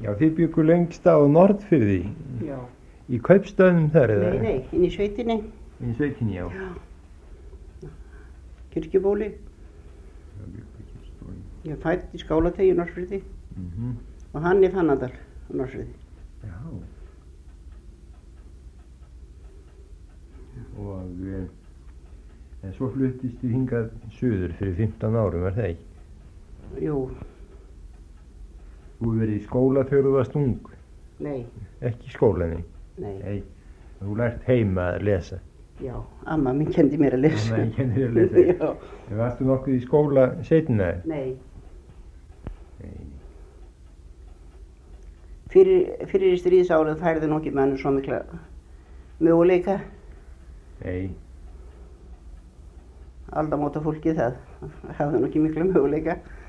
Já, þið byggu lengst á Norðfirði, Já. í kaupstöðum þar eða? Nei, inn í sveitinni. Í sveitinni, já. Kirkjubóli. Já, byggu Kirkjubóli. Ég er fædd í Skálategi í Norðfirði og hann í Fannadal á Norðfirði. Já. Og en svo fluttist þið hingað suður fyrir 15 árum, var það ekki? Jú. Þú hefur verið í skóla þegar þú varst ung? Nei. Ekki í skólanni? Nei. Nei. Þú lært heima að lesa? Já, amma mín kendi mér að lesa. Amma mín kendi mér að lesa? Já. En varstu nokkuð í skóla seinna? Nei. Nei. Fyrir stríðsárið færði nú ekki menn svo mikla möguleika. Nei. Aldamóta fólkið það hafði nú ekki mikla möguleika.